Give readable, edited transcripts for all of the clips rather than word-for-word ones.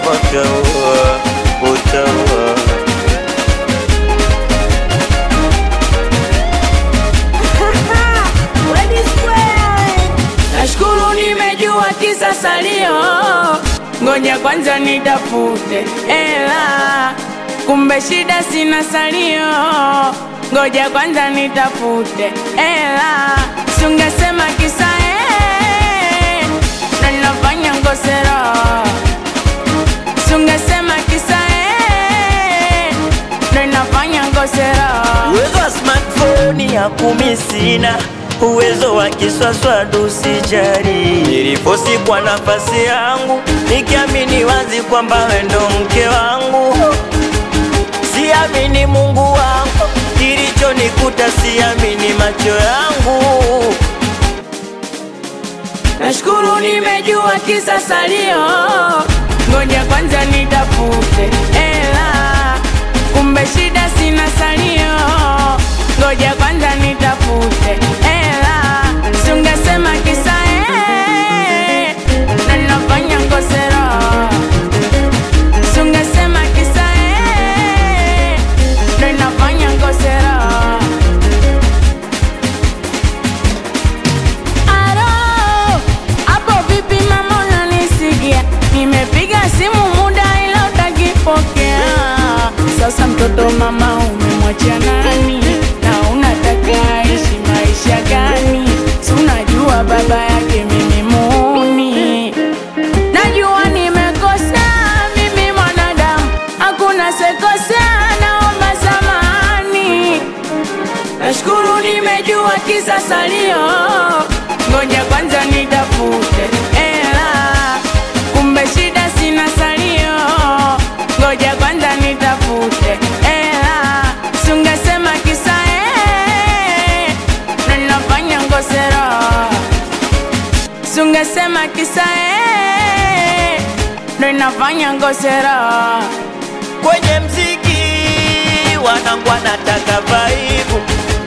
utaua, utaua. Nashukuru nimejua kisa salio, ngoja kwanza nitafute ela. Kumbe shida sina salio, ngoja kwanza nitafute ela. Sungesema kisa na nafanya ngosero. Sungesema kisa na nafanya ngosero. Uwezo wa smartphone ya kumisina, uwezo wa kiswaswadu usijari. Nilifosi kwa nafasi yangu, nikiamini wazi kwamba wewe ndo mke wangu. Siamini Mungu wangu, kilichonikuta siamini macho yangu. Nashukuru nimejua kisa salio, ngoja kwanza nitafute ela. Kumbe shida sina salio, ngoja kwanza nitafute ela. Sungesema kisa na nafanya ngosero. Sungesema kisa na nafanya ngosero. Aro, hapo vipi mama unanisikia? Nimepiga simu muda ila utakipokea. Sasa mtoto mama umemwachia nani? Na unataka aishi maisha gani? Si unajua baba yake mimi muuni. Najua nimekosa mimi mwanadamu, hakuna sekosea, naomba samahani. Nashukuru nimejua kisa salio, ngoja kwanza nitafute ela. Kumbe shida sina salio, ngoja kwanza nitafute ela. Sungesema kisa na nafanya ngosero. Sungesema kisa na nafanya ngosero. Kwenye mziki wanangu wanataka vibe.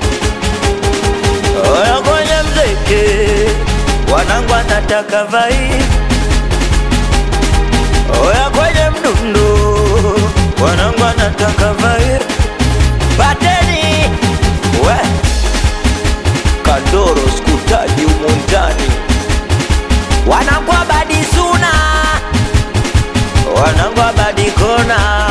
Oya kwenye mziki wanangu wanataka vibe. Oya kwenye mdundo wanangu wanataka vibe. Pateni we Kandoro skutaji umuntani. Wanangu abadi suna, wanangu abadi kona.